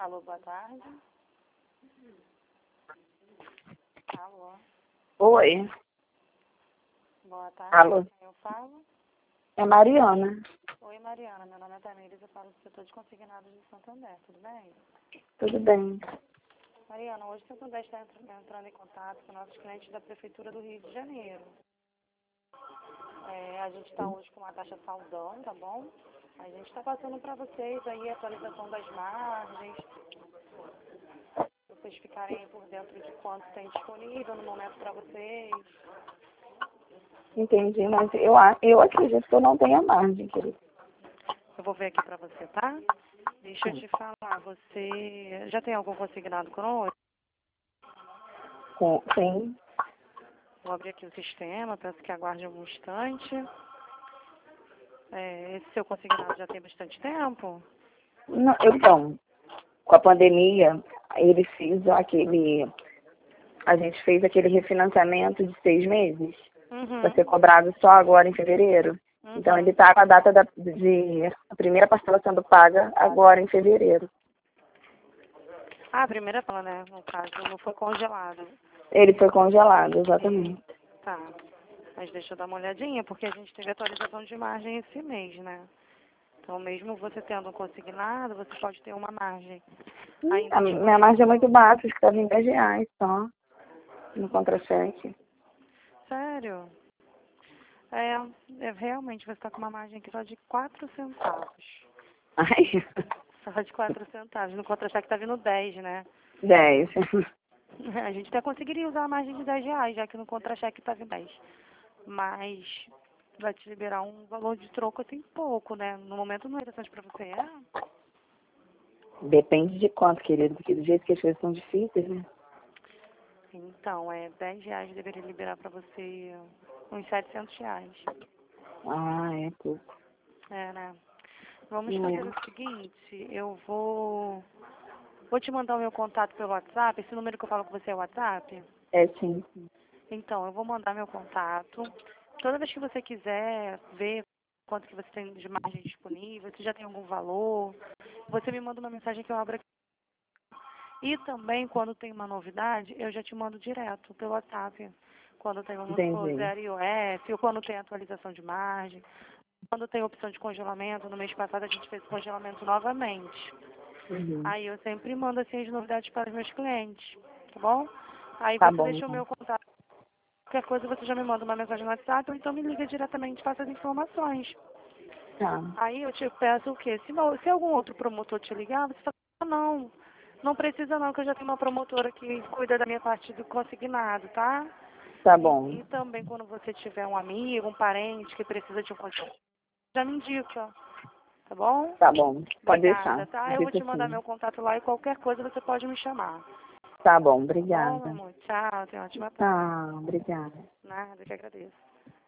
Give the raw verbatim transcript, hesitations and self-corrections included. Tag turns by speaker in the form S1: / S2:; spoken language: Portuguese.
S1: Alô, boa tarde. Alô.
S2: Oi.
S1: Boa tarde.
S2: Alô.
S1: Quem eu falo?
S2: É Mariana.
S1: Oi, Mariana. Meu nome é Tamires, eu falo do setor de consignados de Santander. Tudo bem?
S2: Tudo bem.
S1: Mariana, hoje o Santander está entrando em contato com nossos clientes da Prefeitura do Rio de Janeiro. É, a gente está hoje com uma taxa saudão, tá bom? A gente está passando para vocês aí a atualização das margens, vocês ficarem por dentro de quanto tem disponível no momento para vocês.
S2: Entendi, mas eu, a- eu acredito que eu não tenho margem, querido.
S1: Eu vou ver aqui para você, tá? Deixa eu te falar, você já tem algum consignado conosco?
S2: Com, sim.
S1: Vou abrir aqui o sistema, peço que aguarde um instante. É, esse seu consignado já tem bastante tempo?
S2: Não, eu, então, com a pandemia, ele fez aquele... A gente fez aquele refinanciamento de seis meses, para ser
S1: Uhum.
S2: cobrado só agora em fevereiro.
S1: Uhum.
S2: Então, ele está com a data da, de... A primeira parcela sendo paga agora em fevereiro.
S1: Ah, a primeira fala, né? No caso, não foi congelado.
S2: Ele foi congelado, exatamente.
S1: Tá. Mas deixa eu dar uma olhadinha, porque a gente teve atualização de margem esse mês, né? Então, mesmo você tendo um consignado, você pode ter uma margem ainda
S2: A minha margem é muito baixa, acho que estava em dez reais só, no contra-cheque.
S1: Sério? É, é, realmente, você está com uma margem aqui só de quatro centavos.
S2: Ai,
S1: Só de quatro centavos. No contra-cheque tá vindo dez, né?
S2: dez.
S1: A gente até conseguiria usar a margem de dez reais, já que no contra-cheque tá vindo dez. Mas vai te liberar um valor de troco assim pouco, né? No momento não é interessante para você, é?
S2: Depende de quanto, querido, porque do jeito que as coisas são difíceis, né?
S1: Então, é dez reais deveria liberar para você uns setecentos reais.
S2: Ah, é pouco.
S1: É, né? Vamos
S2: Não é.
S1: fazer o seguinte, eu vou... Vou te mandar o meu contato pelo WhatsApp. Esse número que eu falo com você é o WhatsApp?
S2: É sim.
S1: Então, eu vou mandar meu contato. Toda vez que você quiser ver quanto que você tem de margem disponível, se já tem algum valor, você me manda uma mensagem que eu abro aqui. E também, quando tem uma novidade, eu já te mando direto pelo WhatsApp. Quando tem, vamos supor,
S2: Entendi.
S1: zero iOS, ou quando tem atualização de margem, quando tem opção de congelamento. No mês passado a gente fez o congelamento novamente.
S2: Uhum.
S1: Aí eu sempre mando assim as novidades para os meus clientes, tá bom? Aí
S2: Tá
S1: você
S2: bom,
S1: deixa o
S2: então.
S1: meu contato. Qualquer coisa você já me manda uma mensagem no WhatsApp ou então me liga diretamente e passa as informações.
S2: Tá.
S1: Aí eu te peço o quê? Se, não- se algum outro promotor te ligar, você fala, "Ah, não, não precisa não, que eu já tenho uma promotora que cuida da minha parte do consignado, tá?
S2: Tá bom.
S1: E, e também quando você tiver um amigo, um parente que precisa de um consignado, já me indique, ó. Tá bom?
S2: Tá bom. Pode
S1: Obrigada,
S2: deixar.
S1: tá? Eu vou
S2: Fica
S1: te mandar
S2: assim.
S1: meu contato lá e qualquer coisa você pode me chamar.
S2: Tá bom,
S1: Tá bom, meu
S2: obrigada.
S1: amor? Tchau, tenha uma ótima tarde.
S2: Tá, obrigada.
S1: Nada, que agradeço.